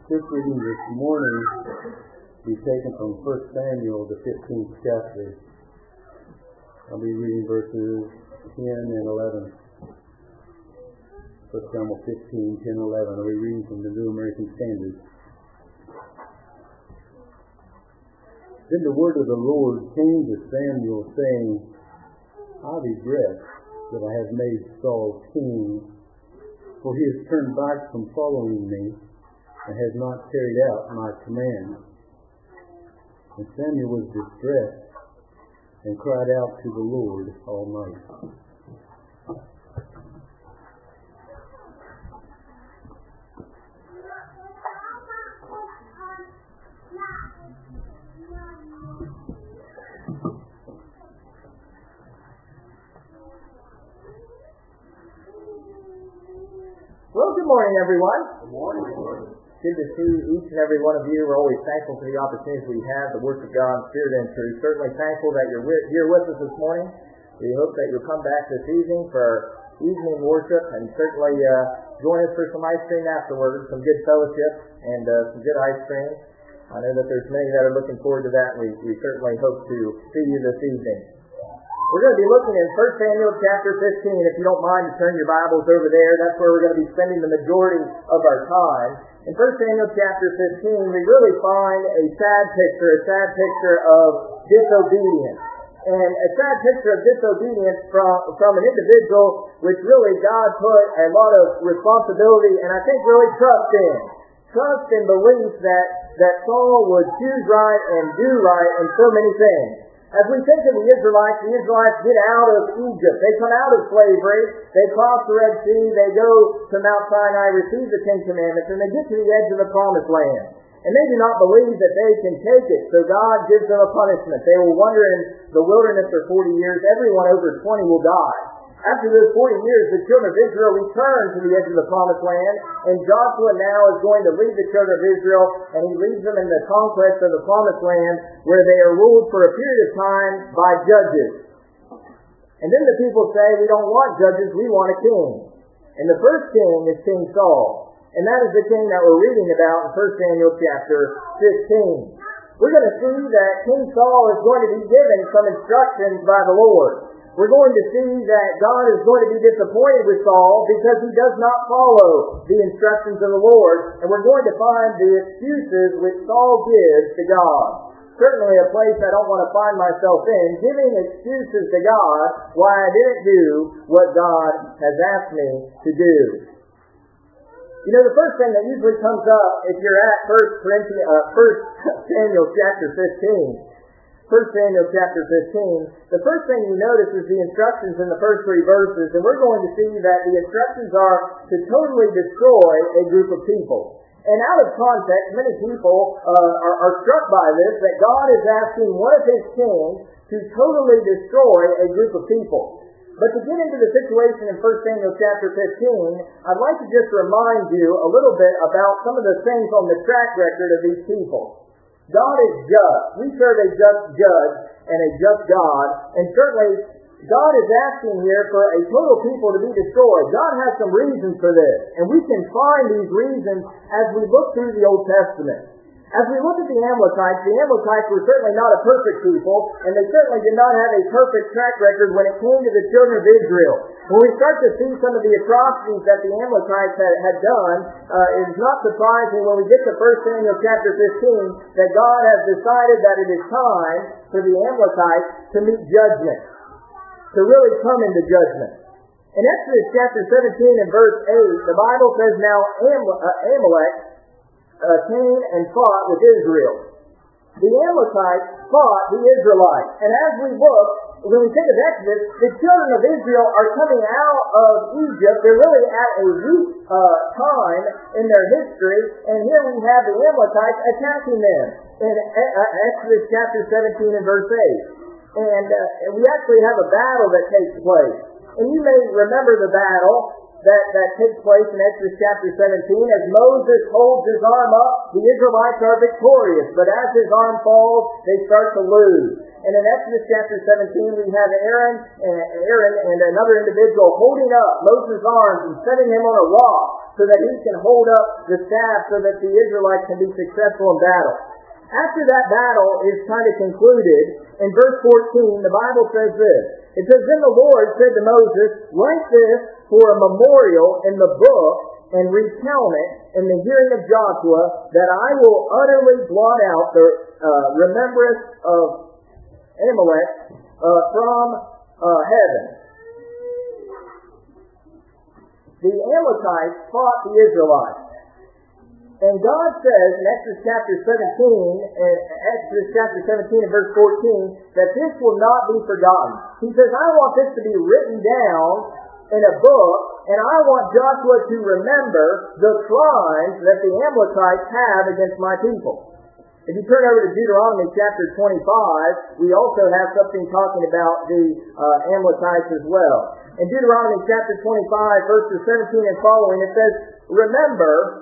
This reading this morning will be taken from 1 Samuel, the 15th chapter. I'll be reading verses 10 and 11. 1 Samuel 15, 10, 11. I'll be reading from the New American Standard. Then the word of the Lord came to Samuel, saying, I regret that I have made Saul king, for he has turned back from following me, and has not carried out my command. And Samuel was distressed, and cried out to the Lord all night. Well, good morning, everyone. Good morning. Good to see each and every one of you. We're always thankful for the opportunities we have to worship God in spirit and truth. Certainly thankful that you're here with us this morning. We hope that you'll come back this evening for our evening worship, and certainly join us for some ice cream afterwards, some good fellowship, and some good ice cream. I know that there's many that are looking forward to that, and we certainly hope to see you this evening. We're going to be looking in 1 Samuel chapter 15. If you don't mind to turn your Bibles over there, that's where we're going to be spending the majority of our time. In 1 Samuel chapter 15, we really find a sad picture of disobedience. And a sad picture of disobedience from an individual which really God put a lot of responsibility and I think really trust in. Trust and belief that Saul would choose right and do right in so many things. As we think of the Israelites get out of Egypt. They come out of slavery. They cross the Red Sea. They go to Mount Sinai, receive the Ten Commandments, and they get to the edge of the Promised Land. And they do not believe that they can take it, so God gives them a punishment. They will wander in the wilderness for 40 years. Everyone over 20 will die. After those 40 years, the children of Israel return to the edge of the Promised Land, and Joshua now is going to lead the children of Israel, and he leads them in the conquest of the Promised Land, where they are ruled for a period of time by judges. And then the people say, we don't want judges, we want a king. And the first king is King Saul. And that is the king that we're reading about in 1 Samuel chapter 15. We're going to see that King Saul is going to be given some instructions by the Lord. We're going to see that God is going to be disappointed with Saul because he does not follow the instructions of the Lord. And we're going to find the excuses which Saul gives to God. Certainly a place I don't want to find myself in, giving excuses to God why I didn't do what God has asked me to do. You know, the first thing that usually comes up if you're at 1 Samuel chapter 15, 1 Samuel chapter 15, the first thing you notice is the instructions in the first three verses, and we're going to see that the instructions are to totally destroy a group of people. And out of context, many people are struck by this, that God is asking one of his kings to totally destroy a group of people. But to get into the situation in 1 Samuel chapter 15, I'd like to just remind you a little bit about some of the things on the track record of these people. God is just. We serve a just judge and a just God. And certainly, God is asking here for a total people to be destroyed. God has some reasons for this. And we can find these reasons as we look through the Old Testament. As we look at the Amalekites were certainly not a perfect people, and they certainly did not have a perfect track record when it came to the children of Israel. When we start to see some of the atrocities that the Amalekites had done, it is not surprising when we get to 1 Samuel chapter 15 that God has decided that it is time for the Amalekites to meet judgment, to really come into judgment. In Exodus chapter 17 and verse 8, the Bible says, now Amalek came and fought with Israel. The Amalekites fought the Israelites. And as we look, when we think of Exodus, the children of Israel are coming out of Egypt. They're really at a weak time in their history. And here we have the Amalekites attacking them in Exodus chapter 17 and verse 8. And we actually have a battle that takes place. And you may remember the battle. that takes place in Exodus chapter 17. As Moses holds his arm up, the Israelites are victorious. But as his arm falls, they start to lose. And in Exodus chapter 17, we have Aaron and another individual holding up Moses' arms and setting him on a rock so that he can hold up the staff so that the Israelites can be successful in battle. After that battle is kind of concluded, in verse 14, the Bible says this. It says, "Then the Lord said to Moses, write this for a memorial in the book and recount it in the hearing of Joshua, that I will utterly blot out the remembrance of Amalek from heaven." The Amalekites fought the Israelites. And God says in Exodus chapter 17 and verse 14, that this will not be forgotten. He says, I want this to be written down in a book, and I want Joshua to remember the crimes that the Amalekites have against my people. If you turn over to Deuteronomy chapter 25, we also have something talking about the Amalekites as well. In Deuteronomy chapter 25, verses 17 and following, it says, remember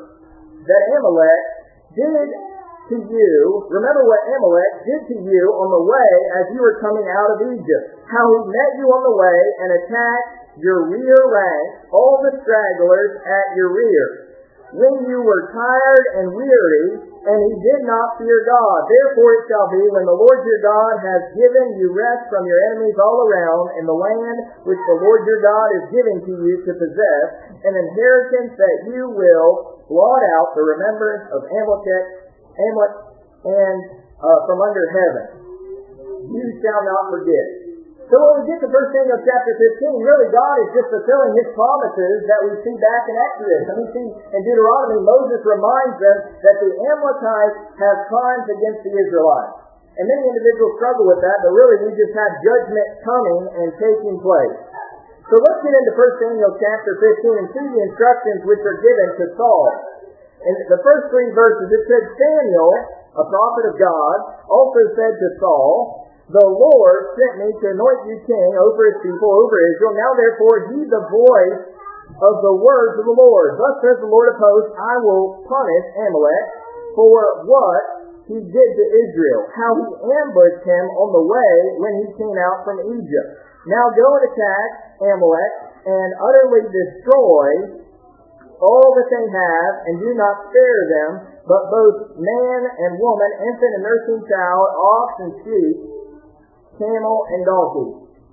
what Amalek did to you on the way as you were coming out of Egypt, how he met you on the way and attacked your rear ranks, all the stragglers at your rear, when you were tired and weary, and he did not fear God. Therefore it shall be, when the Lord your God has given you rest from your enemies all around, in the land which the Lord your God is giving to you to possess, an inheritance that you will blot out the remembrance of Amalek and from under heaven. You shall not forget. So when we get to 1 Samuel chapter 15, really God is just fulfilling His promises that we see back in Exodus. And we see in Deuteronomy, Moses reminds them that the Amalekites have crimes against the Israelites. And many individuals struggle with that, but really we just have judgment coming and taking place. So let's get into 1 Samuel chapter 15 and see the instructions which are given to Saul. In the first 3 verses, it said, Samuel, a prophet of God, also said to Saul, the Lord sent me to anoint you king over His people, over Israel. Now therefore heed the voice of the words of the Lord. Thus says the Lord of hosts, I will punish Amalek for what he did to Israel, how he ambushed him on the way when he came out from Egypt. Now go and attack Amalek and utterly destroy all that they have, and do not spare them, but both man and woman, infant and nursing child, ox and sheep, camel and donkey.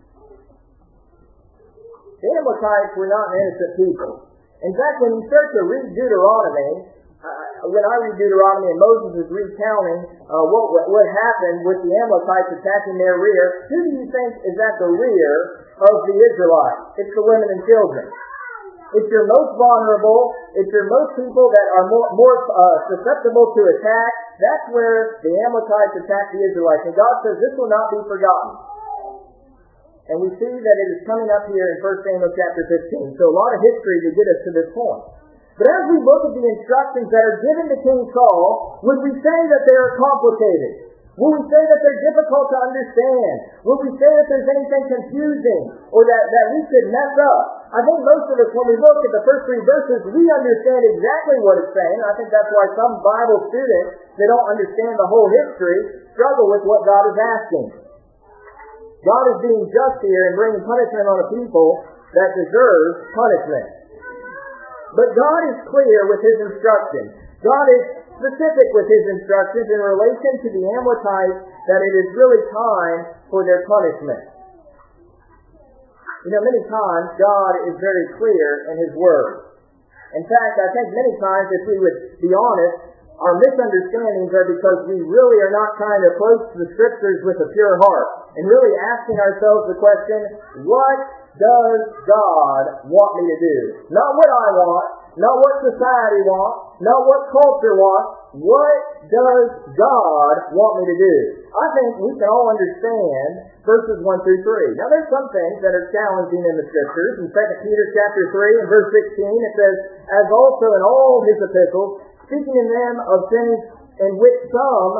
The Amalekites were not innocent people. In fact, when you start to read Deuteronomy, when I read Deuteronomy and Moses is recounting what happened with the Amalekites attacking their rear, who do you think is at the rear of the Israelites? It's the women and children. It's your most vulnerable. It's your most people that are more susceptible to attack. That's where the Amalekites attacked the Israelites. And God says this will not be forgotten. And we see that it is coming up here in 1 Samuel chapter 15. So a lot of history to get us to this point. But as we look at the instructions that are given to King Saul, would we say that they are complicated? Will we say that they're difficult to understand? Will we say that there's anything confusing or that we could mess up? I think most of us, when we look at the first 3 verses, we understand exactly what it's saying. I think that's why some Bible students that don't understand the whole history struggle with what God is asking. God is being just here and bringing punishment on a people that deserve punishment. But God is clear with His instructions. God is specific with His instructions in relation to the Amalekites that it is really time for their punishment. You know, many times God is very clear in His Word. In fact, I think many times, if we would be honest, our misunderstandings are because we really are not trying to approach the Scriptures with a pure heart and really asking ourselves the question, what does God want me to do? Not what I want, not what society wants, not what culture wants. What does God want me to do? I think we can all understand verses 1 through 3. Now there's some things that are challenging in the Scriptures. In 2 Peter chapter 3 and verse 16 it says, as also in all his epistles, speaking in them of things in which some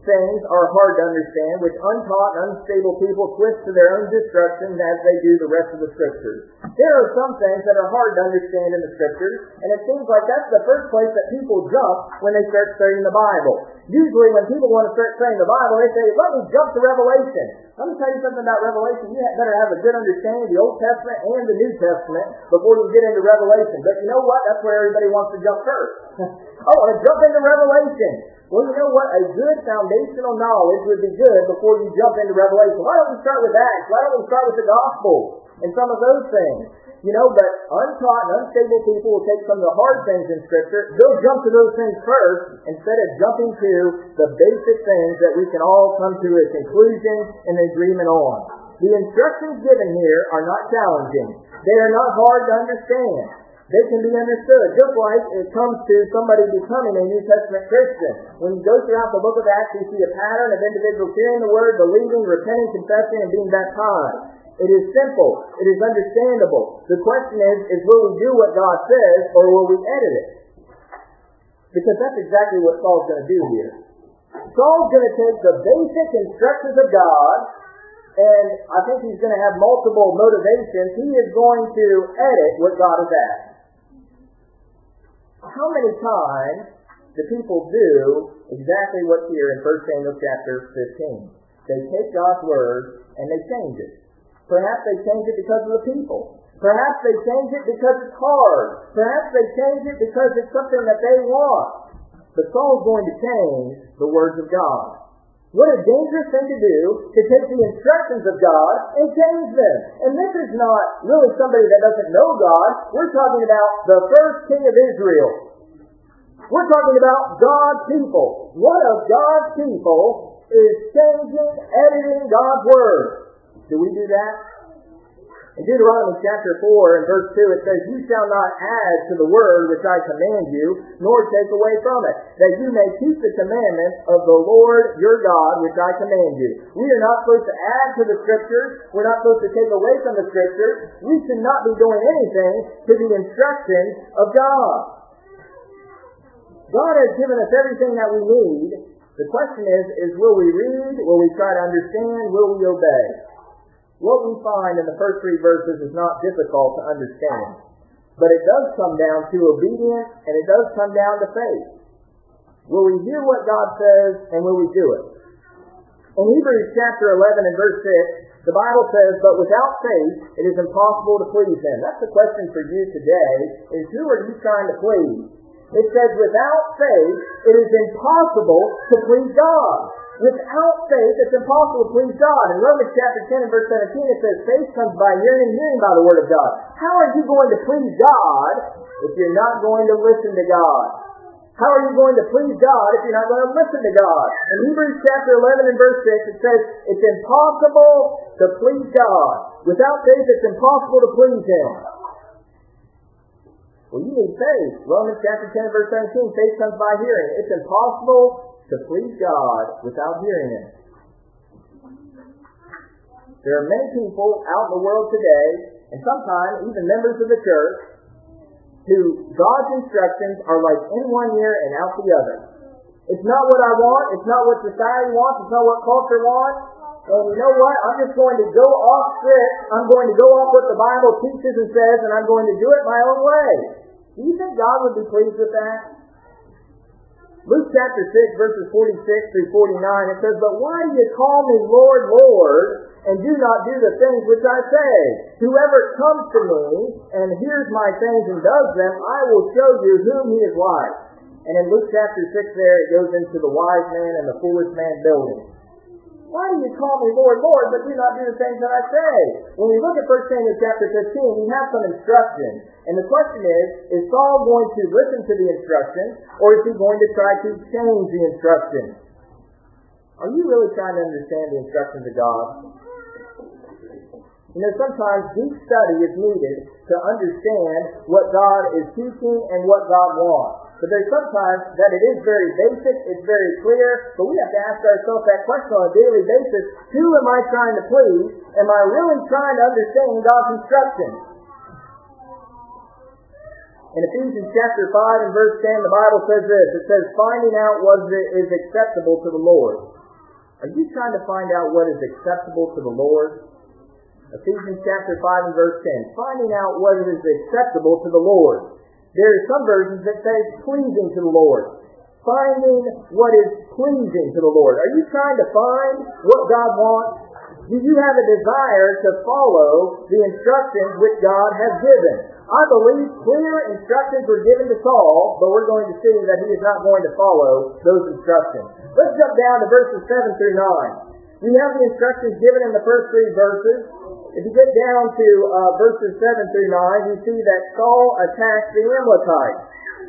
things are hard to understand, which untaught and unstable people twist to their own destruction as they do the rest of the Scriptures. There are some things that are hard to understand in the Scriptures, and it seems like that's the first place that people jump when they start studying the Bible. Usually when people want to start studying the Bible, they say, let me jump to Revelation. Let me tell you something about Revelation. You better have a good understanding of the Old Testament and the New Testament before you get into Revelation. But you know what? That's where everybody wants to jump first. I want to jump into Revelation. Well, you know what? A good foundational knowledge would be good before you jump into Revelation. Why don't we start with Acts? Why don't we start with the Gospel and some of those things? You know, but untaught and unstable people will take some of the hard things in Scripture. They'll jump to those things first instead of jumping to the basic things that we can all come to a conclusion and agreement on. The instructions given here are not challenging. They are not hard to understand. They can be understood, just like it comes to somebody becoming a New Testament Christian. When you go throughout the book of Acts, you see a pattern of individuals hearing the Word, believing, repenting, confessing, and being baptized. It is simple. It is understandable. The question is will we do what God says, or will we edit it? Because that's exactly what Saul's going to do here. Saul's going to take the basic instructions of God, and I think he's going to have multiple motivations. He is going to edit what God has asked. How many times do people do exactly what's here in 1 Samuel chapter 15? They take God's word and they change it. Perhaps they change it because of the people. Perhaps they change it because it's hard. Perhaps they change it because it's something that they want. But Saul's going to change the words of God. What a dangerous thing to do, to take the instructions of God and change them. And this is not really somebody that doesn't know God. We're talking about the first king of Israel. We're talking about God's people. What of God's people is changing, editing God's word? Do we do that? In Deuteronomy chapter 4 and verse 2 it says, "You shall not add to the word which I command you, nor take away from it, that you may keep the commandments of the Lord your God which I command you." We are not supposed to add to the Scriptures. We're not supposed to take away from the Scriptures. We should not be doing anything to the instructions of God. God has given us everything that we need. The question is will we read? Will we try to understand? Will we obey? What we find in the first 3 verses is not difficult to understand. But it does come down to obedience, and it does come down to faith. Will we hear what God says, and will we do it? In Hebrews chapter 11 and verse 6, the Bible says, "But without faith it is impossible to please Him." That's the question for you today, is who are you trying to please? It says, without faith it is impossible to please God. Without faith, it's impossible to please God. In Romans chapter 10 and verse 17, it says, "Faith comes by hearing, and hearing by the word of God." How are you going to please God if you're not going to listen to God? How are you going to please God if you're not going to listen to God? In Hebrews chapter 11 and verse 6, it says, it's impossible to please God. Without faith, it's impossible to please Him. Well, you need faith. Romans chapter 10 and verse 17, faith comes by hearing. It's impossible to please God without hearing Him. There are many people out in the world today, and sometimes even members of the church, who God's instructions are like in one ear and out the other. It's not what I want, it's not what society wants, it's not what culture wants, and you know what? I'm just going to go off script, I'm going to go off what the Bible teaches and says, and I'm going to do it my own way. Do you think God would be pleased with that? Luke chapter 6, verses 46 through 49, it says, "But why do you call me Lord, Lord, and do not do the things which I say? Whoever comes to me and hears my sayings and does them, I will show you whom he is like." And in Luke chapter 6 there, it goes into the wise man and the foolish man building. Why do you call me Lord, Lord, but do not do the things that I say? When we look at 1 Samuel chapter 15, we have some instructions. And the question is Saul going to listen to the instructions, or is he going to try to change the instructions? Are you really trying to understand the instructions of God? You know, sometimes deep study is needed to understand what God is teaching and what God wants. But there's sometimes that it is very basic, it's very clear, but we have to ask ourselves that question on a daily basis. Who am I trying to please? Am I really trying to understand God's instructions? In Ephesians chapter 5 and verse 10, the Bible says this. It says, finding out what is acceptable to the Lord. Are you trying to find out what is acceptable to the Lord? Ephesians chapter 5 and verse 10. Finding out what is acceptable to the Lord. There are some versions that say pleasing to the Lord. Finding what is pleasing to the Lord. Are you trying to find what God wants? Do you have a desire to follow the instructions which God has given? I believe clear instructions were given to Saul, but we're going to see that he is not going to follow those instructions. Let's jump down to verses 7 through 9. We have the instructions given in the first 3 verses. If you get down to verses 7 through 9, you see that Saul attacked the Amalekites.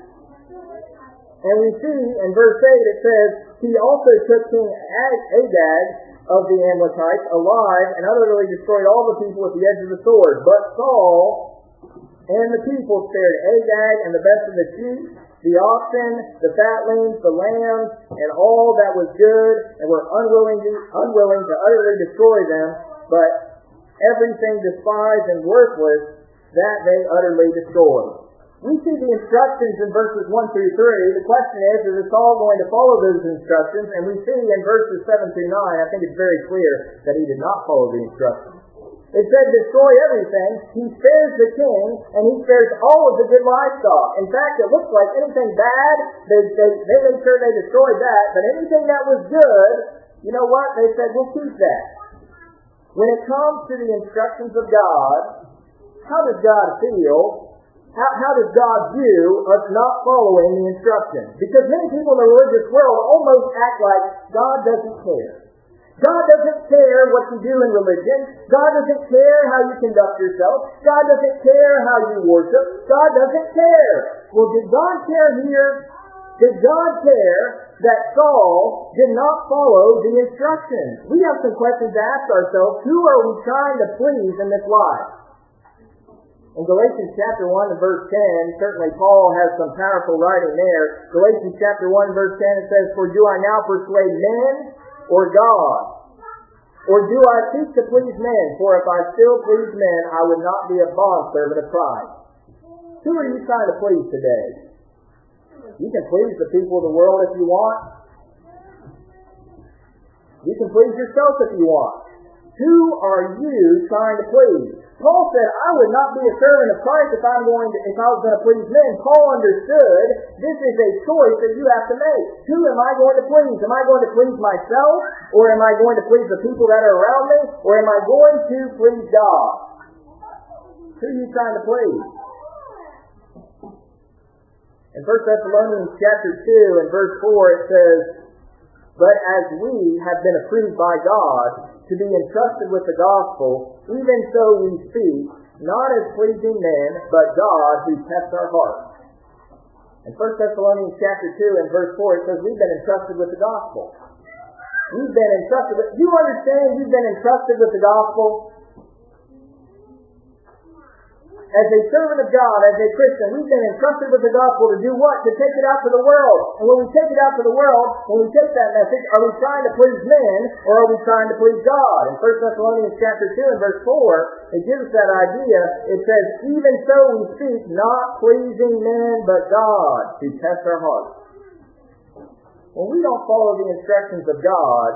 And we see in verse 8 it says, he also took King Agag of the Amalekites alive and utterly destroyed all the people with the edge of the sword. But Saul and the people spared Agag and the best of the sheep, the oxen, the fatlings, the lambs, and all that was good, and were unwilling to utterly destroy them, but everything despised and worthless, that they utterly destroyed. We see the instructions in verses 1 through 3. The question is Saul going to follow those instructions? And we see in verses 7 through 9, I think it's very clear that he did not follow the instructions. It said destroy everything. He spares the king, and he spares all of the good livestock. In fact, it looks like anything bad, they made sure they destroyed that, but anything that was good, you know what? They said, we'll keep that. When it comes to the instructions of God, how does God feel? How does God view us not following the instructions? Because many people in the religious world almost act like God doesn't care. God doesn't care what you do in religion. God doesn't care how you conduct yourself. God doesn't care how you worship. God doesn't care. Well, did God care here? Did God care that Saul did not follow the instructions? We have some questions to ask ourselves. Who are we trying to please in this life? In Galatians chapter 1 and verse 10, certainly Paul has some powerful writing there. Galatians chapter 1 verse 10, it says, for do I now persuade men or God? Or do I seek to please men? For if I still please men, I would not be a bondservant of Christ. Who are you trying to please today? You can please the people of the world if you want. You can please yourself if you want. Who are you trying to please? Paul said, I would not be a servant of Christ if I was going to please men. Paul understood this is a choice that you have to make. Who am I going to please? Am I going to please myself? Or am I going to please the people that are around me? Or am I going to please God? Who are you trying to please? In 1 Thessalonians chapter 2 and verse 4 it says, but as we have been approved by God to be entrusted with the gospel, even so we speak, not as pleasing men, but God who tests our hearts. In 1 Thessalonians chapter 2 and verse 4 it says we've been entrusted with the gospel. You've been entrusted with, you understand you've been entrusted with the gospel? As a servant of God, as a Christian, we've been entrusted with the gospel to do what? To take it out to the world. And when we take it out to the world, when we take that message, are we trying to please men or are we trying to please God? In 1 Thessalonians chapter 2 and verse 4, it gives us that idea. It says, even so we speak, not pleasing men, but God, to test our hearts. When we don't follow the instructions of God,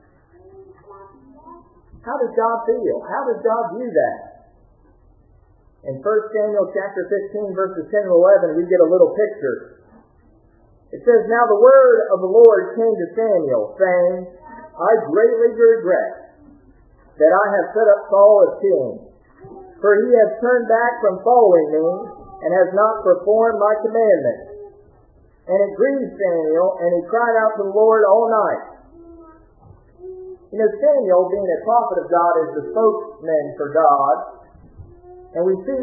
how does God feel? How does God view that? In 1 Samuel chapter 15, verses 10 and 11, we get a little picture. It says, now the word of the Lord came to Samuel, saying, I greatly regret that I have set up Saul as king, for he has turned back from following me, and has not performed my commandments. And it grieved Samuel, and he cried out to the Lord all night. You know, Samuel, being a prophet of God, is the spokesman for God. And we see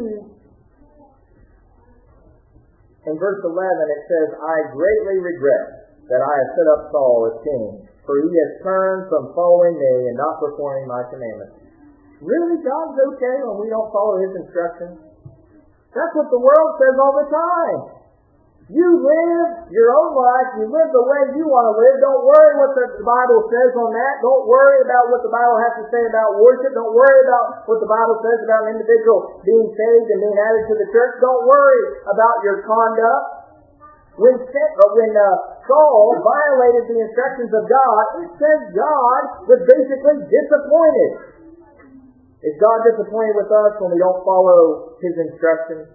in verse 11 it says, I greatly regret that I have set up Saul as king, for he has turned from following me and not performing my commandments. Really, God's okay when we don't follow his instructions? That's what the world says all the time. You live your own life. You live the way you want to live. Don't worry what the Bible says on that. Don't worry about what the Bible has to say about worship. Don't worry about what the Bible says about an individual being saved and being added to the church. Don't worry about your conduct. When Saul violated the instructions of God, it says God was basically disappointed. Is God disappointed with us when we don't follow His instructions?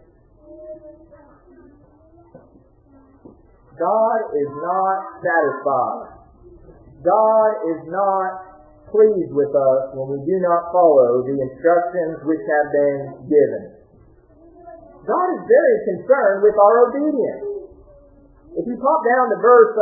God is not satisfied. God is not pleased with us when we do not follow the instructions which have been given. God is very concerned with our obedience. If you pop down to verse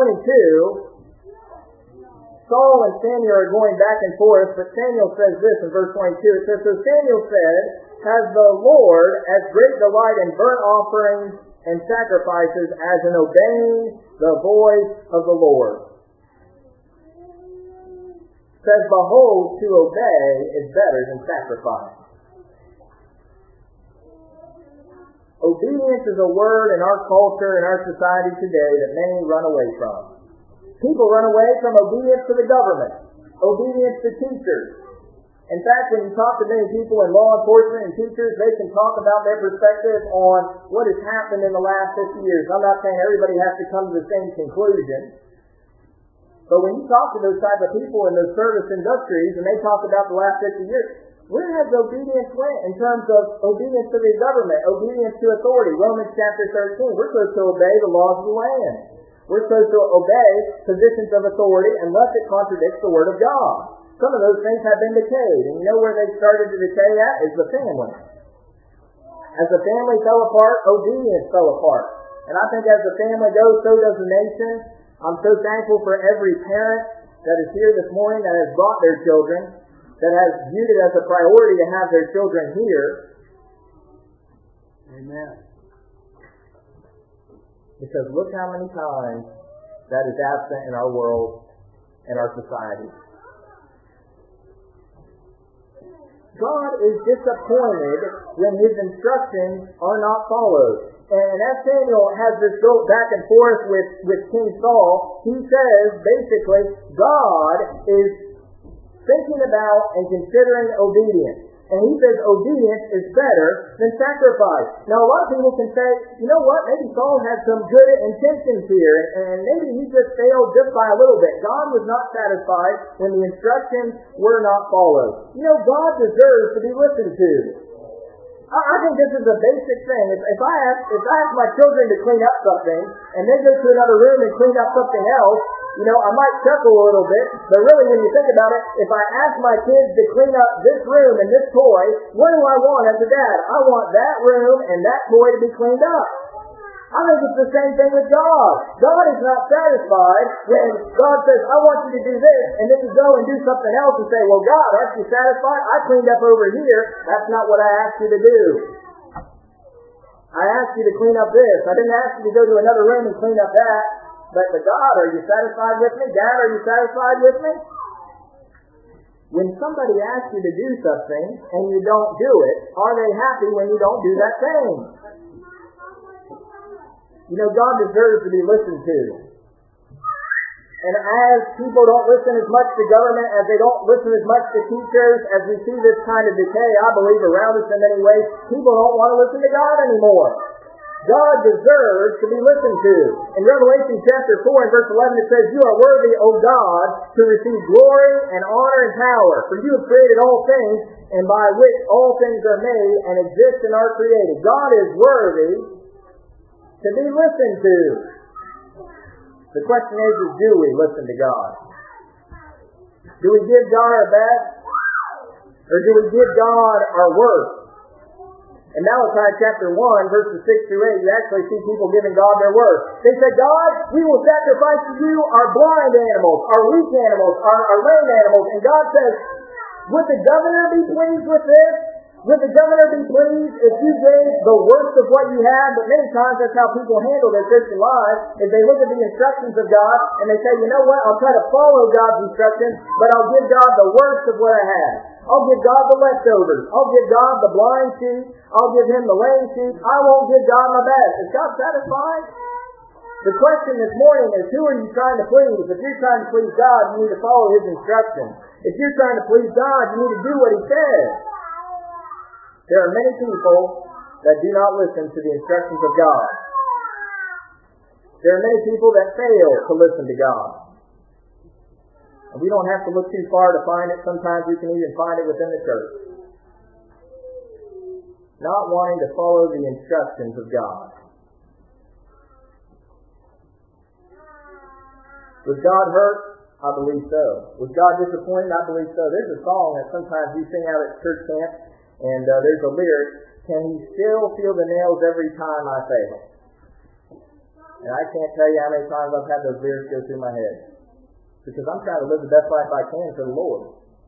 22, Saul and Samuel are going back and forth, but Samuel says this in verse 22. It says, "So Samuel said, Has the Lord as great delight in burnt offerings and sacrifices as in obeying the voice of the Lord? It says, Behold, to obey is better than sacrifice." Obedience is a word in our culture, in our society today, that many run away from. People run away from obedience to the government, obedience to teachers. In fact, when you talk to many people in law enforcement and teachers, they can talk about their perspective on what has happened in the last 50 years. I'm not saying everybody has to come to the same conclusion. But when you talk to those type of people in those service industries and they talk about the last 50 years, where has obedience went in terms of obedience to the government, obedience to authority? Romans chapter 13, we're supposed to obey the laws of the land. We're supposed to obey positions of authority unless it contradicts the Word of God. Some of those things have been decayed, and you know where they started to decay at? Is the family. As the family fell apart, obedience fell apart. And I think as the family goes, so does the nation. I'm so thankful for every parent that is here this morning that has brought their children, that has viewed it as a priority to have their children here. Amen. Because look how many times that is absent in our world and our society. God is disappointed when His instructions are not followed. And as Samuel has this go back and forth with King Saul, he says basically God is thinking about and considering obedience. And he says obedience is better than sacrifice. Now a lot of people can say, you know what, maybe Saul had some good intentions here, and maybe he just failed just by a little bit. God was not satisfied when the instructions were not followed. You know, God deserves to be listened to. I think this is a basic thing. If I ask my children to clean up something, and they go to another room and clean up something else, you know, I might chuckle a little bit, but really when you think about it, if I ask my kids to clean up this room and this toy, what do I want as a dad? I want that room and that toy to be cleaned up. I think it's the same thing with God. God is not satisfied when God says, I want you to do this, and then you go and do something else and say, well, God, aren't you satisfied? I cleaned up over here. That's not what I asked you to do. I asked you to clean up this. I didn't ask you to go to another room and clean up that. But God, are you satisfied with me? Dad, are you satisfied with me? When somebody asks you to do something and you don't do it, are they happy when you don't do that thing? You know, God deserves to be listened to. And as people don't listen as much to government, as they don't listen as much to teachers, as we see this kind of decay, I believe, around us in many ways, people don't want to listen to God anymore. God deserves to be listened to. In Revelation chapter 4 and verse 11 it says, You are worthy, O God, to receive glory and honor and power, for you have created all things, and by which all things are made and exist and are created. God is worthy to be listened to. The question is do we listen to God? Do we give God our best? Or do we give God our worst? In Malachi chapter 1, verses 6 through 8, you actually see people giving God their worst. They say, God, we will sacrifice to you our blind animals, our weak animals, our lame animals. And God says, would the governor be pleased with this? Would the governor be pleased if you gave the worst of what you had? But many times that's how people handle their Christian lives, is they look at the instructions of God and they say, you know what, I'll try to follow God's instructions, but I'll give God the worst of what I have. I'll give God the leftovers. I'll give God the blind sheep. I'll give Him the lame sheep. I won't give God my best. Is God satisfied? The question this morning is, who are you trying to please? If you're trying to please God, you need to follow His instructions. If you're trying to please God, you need to do what He says. There are many people that do not listen to the instructions of God. There are many people that fail to listen to God. And we don't have to look too far to find it. Sometimes we can even find it within the church. Not wanting to follow the instructions of God. Was God hurt? I believe so. Was God disappointed? I believe so. There's a song that sometimes we sing out at church camp, and there's a lyric, "Can He still feel the nails every time I fail?" And I can't tell you how many times I've had those lyrics go through my head. Because I'm trying to live the best life I can for the Lord.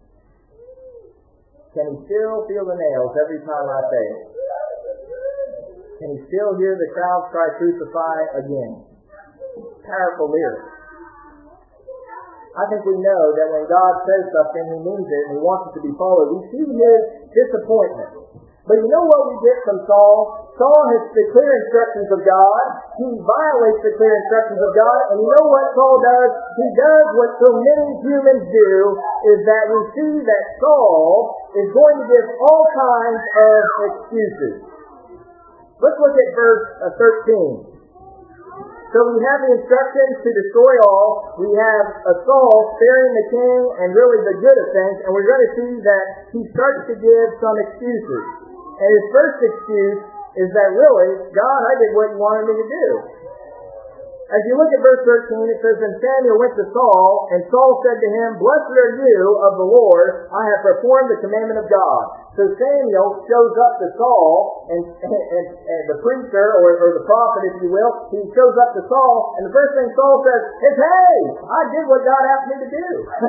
Can He still feel the nails every time I fail? Can He still hear the crowds cry, "Crucify" again? Powerful lyrics. I think we know that when God says something, He means it, and He wants it to be followed. We see His disappointment. But you know what we get from Saul? Saul has the clear instructions of God. He violates the clear instructions of God. And you know what Saul does? He does what so many humans do, is that we see that Saul is going to give all kinds of excuses. Let's look at verse 13. So we have the instructions to destroy all. We have Saul sparing the king and really the good of things. And we're going to see that he starts to give some excuses. And his first excuse is that really, God, I did what you wanted me to do. As you look at verse 13, it says, "And Samuel went to Saul, and Saul said to him, Blessed are you of the Lord, I have performed the commandment of God." So Samuel shows up to Saul, and the preacher, or the prophet, if you will, he shows up to Saul, and the first thing Saul says is, "Hey, I did what God asked me to do."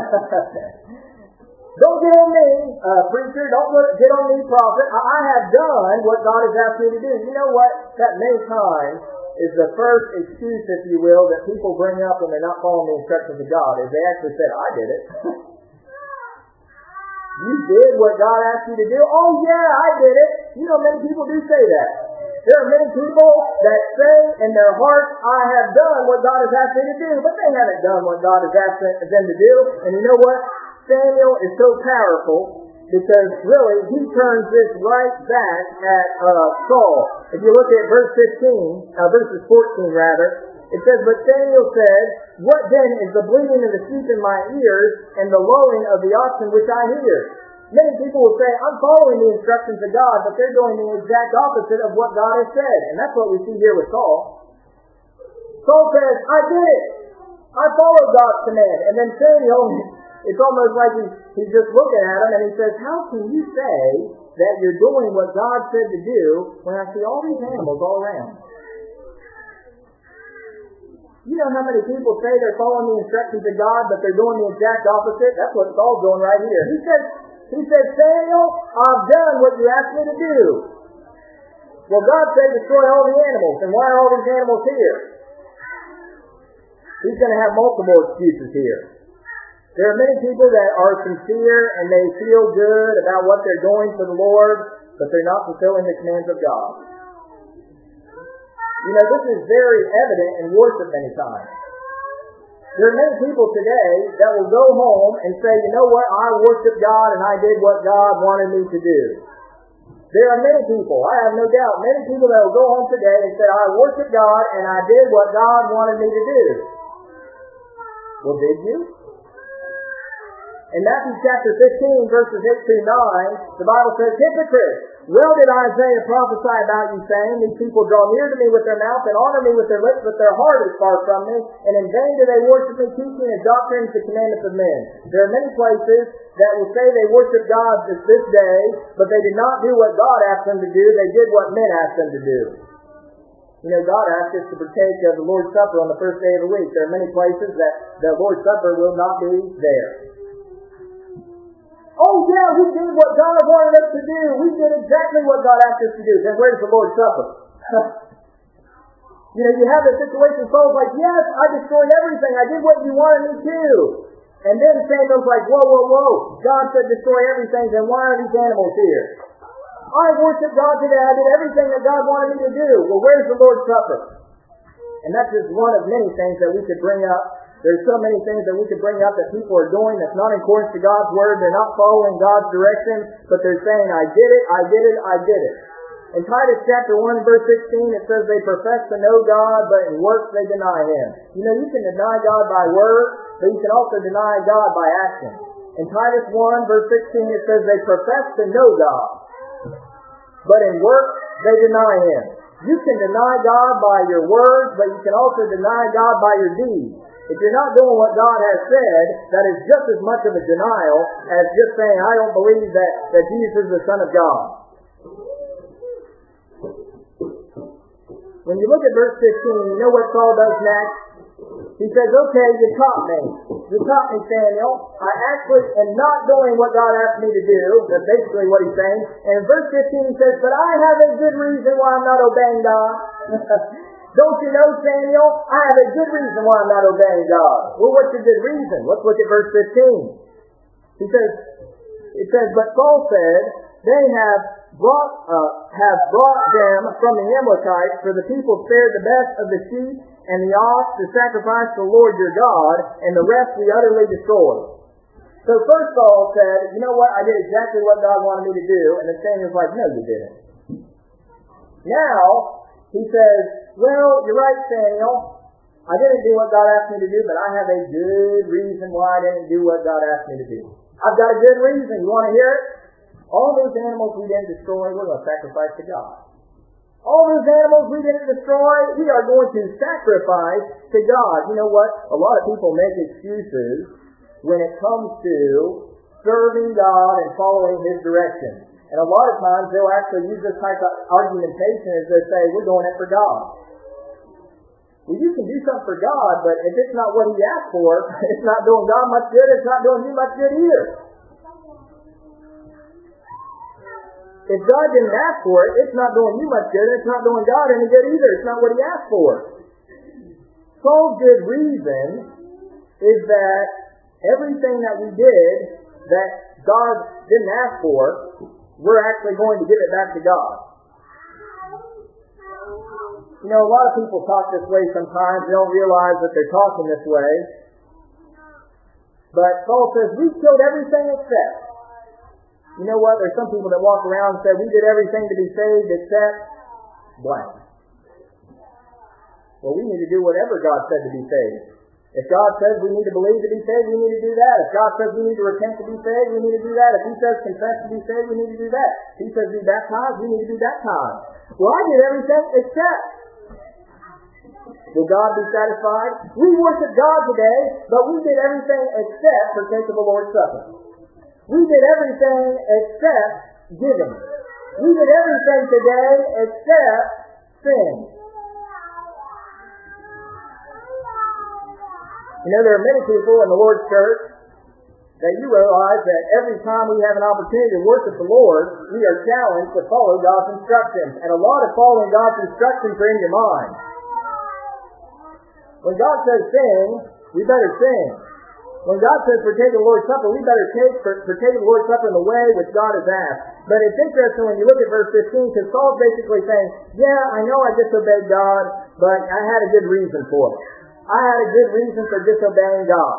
Don't get on me, preacher. Don't get on me, prophet. I have done what God has asked me to do. You know what? That many times is the first excuse, if you will, that people bring up when they're not following the instructions of God, is they actually said, "I did it." You did what God asked you to do? Oh yeah, I did it. You know, many people do say that. There are many people that say in their hearts, "I have done what God has asked me to do," but they haven't done what God has asked them to do. And you know what? Samuel is so powerful because really he turns this right back at Saul. If you look at verses 14 rather, it says, "But Samuel said, What then is the bleating of the sheep in my ears and the lowing of the oxen which I hear?" Many people will say, "I'm following the instructions of God," but they're doing the exact opposite of what God has said. And that's what we see here with Saul. Saul says, "I did it. I followed God's command." And then Samuel, it's almost like he's just looking at him and he says, "How can you say that you're doing what God said to do when I see all these animals all around?" You know how many people say they're following the instructions of God, but they're doing the exact opposite? That's what Saul's doing right here. He says, "Samuel, I've done what you asked me to do." Well, God said destroy all the animals, and why are all these animals here? He's going to have multiple excuses here. There are many people that are sincere and they feel good about what they're doing for the Lord, but they're not fulfilling the commands of God. You know, this is very evident in worship many times. There are many people today that will go home and say, "You know what, I worship God and I did what God wanted me to do." There are many people, I have no doubt, many people that will go home today and say, "I worship God and I did what God wanted me to do." Well, did you? In Matthew chapter 15, verses 8 through 9, the Bible says, "Hypocrite, well did Isaiah prophesy about you, saying, These people draw near to me with their mouth and honor me with their lips, but their heart is far from me, and in vain do they worship me, teaching as doctrines the commandments of men." There are many places that will say they worship God this day, but they did not do what God asked them to do. They did what men asked them to do. You know, God asked us to partake of the Lord's Supper on the first day of the week. There are many places that the Lord's Supper will not be there. "Oh yeah, we did what God wanted us to do. We did exactly what God asked us to do." Then where's the Lord's Supper? You know, you have this situation, Saul's like, "Yes, I destroyed everything. I did what you wanted me to." And then Samuel's like, whoa. God said destroy everything, then why are these animals here? "I worshiped God today. I did everything that God wanted me to do." Well, where's the Lord's Supper? And that's just one of many things that we could bring up. There's so many things that we could bring up that people are doing that's not in accordance to God's Word. They're not following God's direction, but they're saying, I did it, I did it, I did it. In Titus chapter 1, verse 16, it says they profess to know God, but in works they deny Him. You know, you can deny God by word, but you can also deny God by action. In Titus 1, verse 16, it says they profess to know God, but in works they deny Him. You can deny God by your words, but you can also deny God by your deeds. If you're not doing what God has said, that is just as much of a denial as just saying, I don't believe that Jesus is the Son of God. When you look at verse 15, you know what Saul does next? He says, okay, you taught me. You taught me, Samuel. I actually am not doing what God asked me to do. That's basically what he's saying. And in verse 15 he says, but I have a good reason why I'm not obeying God. Don't you know, Samuel? I have a good reason why I'm not obeying God. Well, what's your good reason? Let's look at verse 15. It says, but Saul said, they have brought them from the Amalekites, for the people spared the best of the sheep and the ox to sacrifice to the Lord your God, and the rest we utterly destroyed. So first Saul said, you know what, I did exactly what God wanted me to do, and then Samuel's like, no, you didn't. Now, he says, well, you're right, Samuel. I didn't do what God asked me to do, but I have a good reason why I didn't do what God asked me to do. I've got a good reason. You want to hear it? All those animals we didn't destroy, we're going to sacrifice to God. All those animals we didn't destroy, we are going to sacrifice to God. You know what? A lot of people make excuses when it comes to serving God and following His direction. And a lot of times they'll actually use this type of argumentation as they say, we're doing it for God. Well, you can do something for God, but if it's not what He asked for, it's not doing God much good, it's not doing you much good either. If God didn't ask for it, it's not doing you much good, and it's not doing God any good either. It's not what He asked for. Saul's good reason is that everything that we did that God didn't ask for, we're actually going to give it back to God. You know, a lot of people talk this way sometimes. They don't realize that they're talking this way. But Saul says, we killed everything except. You know what? There's some people that walk around and say, we did everything to be saved except blank. Well, we need to do whatever God said to be saved. If God says we need to believe to be saved, we need to do that. If God says we need to repent to be saved, we need to do that. If He says confess to be saved, we need to do that. If He says be baptized, we need to be baptized. Well, I did everything except. Will God be satisfied? We worship God today, but we did everything except partake of the Lord's Supper. We did everything except giving. We did everything today except sin. You know, there are many people in the Lord's church that you realize that every time we have an opportunity to worship the Lord, we are challenged to follow God's instructions. And a lot of following God's instructions are in your mind. When God says sing, we better sing. When God says partake of the Lord's Supper, we better partake of the Lord's Supper in the way which God has asked. But it's interesting when you look at verse 15, because Saul's basically saying, yeah, I know I disobeyed God, but I had a good reason for it. I had a good reason for disobeying God.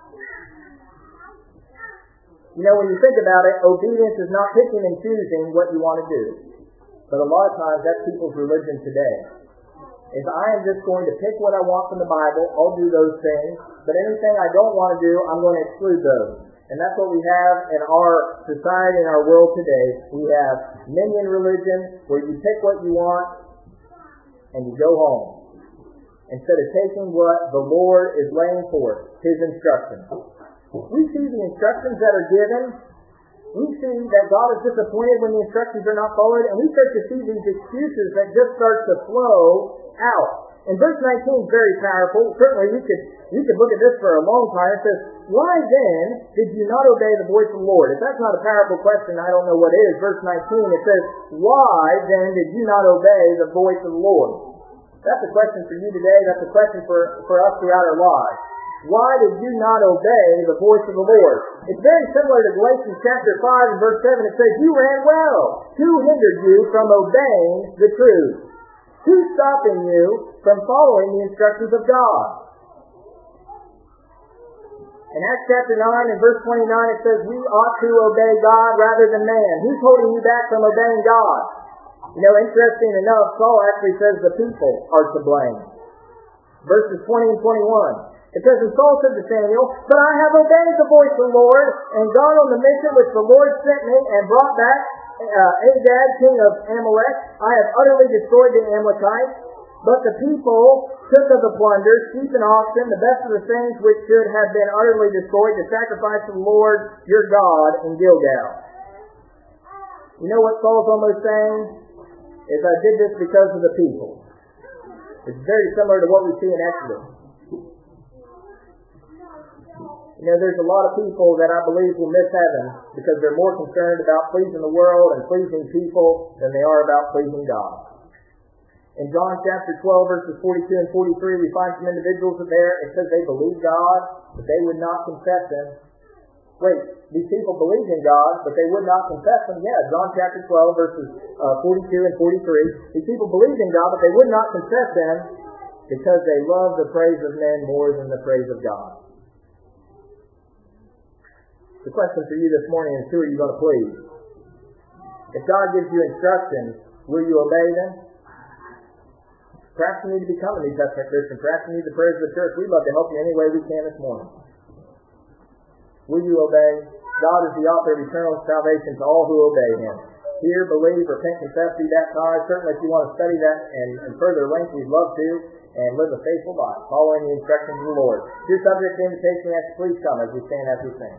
You know, when you think about it, obedience is not picking and choosing what you want to do. But a lot of times, that's people's religion today. If I am just going to pick what I want from the Bible, I'll do those things. But anything I don't want to do, I'm going to exclude those. And that's what we have in our society, in our world today. We have minion religion, where you pick what you want, and you go home. Instead of taking what the Lord is laying forth, His instructions. We see the instructions that are given. We see that God is disappointed when the instructions are not followed, and we start to see these excuses that just start to flow out. And verse 19 is very powerful. Certainly you could look at this for a long time. It says, why then did you not obey the voice of the Lord? If that's not a powerful question, I don't know what is. Verse 19, it says, why then did you not obey the voice of the Lord? That's a question for you today. That's a question for us throughout our lives. Why did you not obey the voice of the Lord? It's very similar to Galatians chapter 5 and verse 7. It says, you ran well. Who hindered you from obeying the truth? Who's stopping you from following the instructions of God? In Acts chapter 9 and verse 29 it says, we ought to obey God rather than man. Who's holding you back from obeying God? Interesting enough, Saul actually says the people are to blame. Verses 20 and 21. It says, and Saul said to Samuel, but I have obeyed the voice of the Lord and gone on the mission which the Lord sent me and brought back Agag, king of Amalek. I have utterly destroyed the Amalekites. But the people took of the plunder, sheep and oxen, the best of the things which should have been utterly destroyed, to sacrifice to the Lord your God in Gilgal. You know what Saul's almost saying? Is I did this because of the people. It's very similar to what we see in Exodus. There's a lot of people that I believe will miss heaven because they're more concerned about pleasing the world and pleasing people than they are about pleasing God. In John chapter 12, verses 42 and 43, we find some individuals there. It says they believed God, but they would not confess Him. Wait, these people believed in God, but they would not confess Him? Yeah, John chapter 12, verses 42 and 43. These people believed in God, but they would not confess Him because they loved the praise of men more than the praise of God. The question for you this morning is, who are you going to please? If God gives you instructions, will you obey them? Perhaps you need to become a New Testament Christian. Perhaps you need the prayers of the church. We'd love to help you any way we can this morning. Will you obey? God is the author of eternal salvation to all who obey Him. Hear, believe, repent, confess, be baptized. Certainly if you want to study that and further length, we'd love to. And live a faithful life, following the instructions of the Lord. If you're subject to invitation, we ask you please come as we stand as we sing.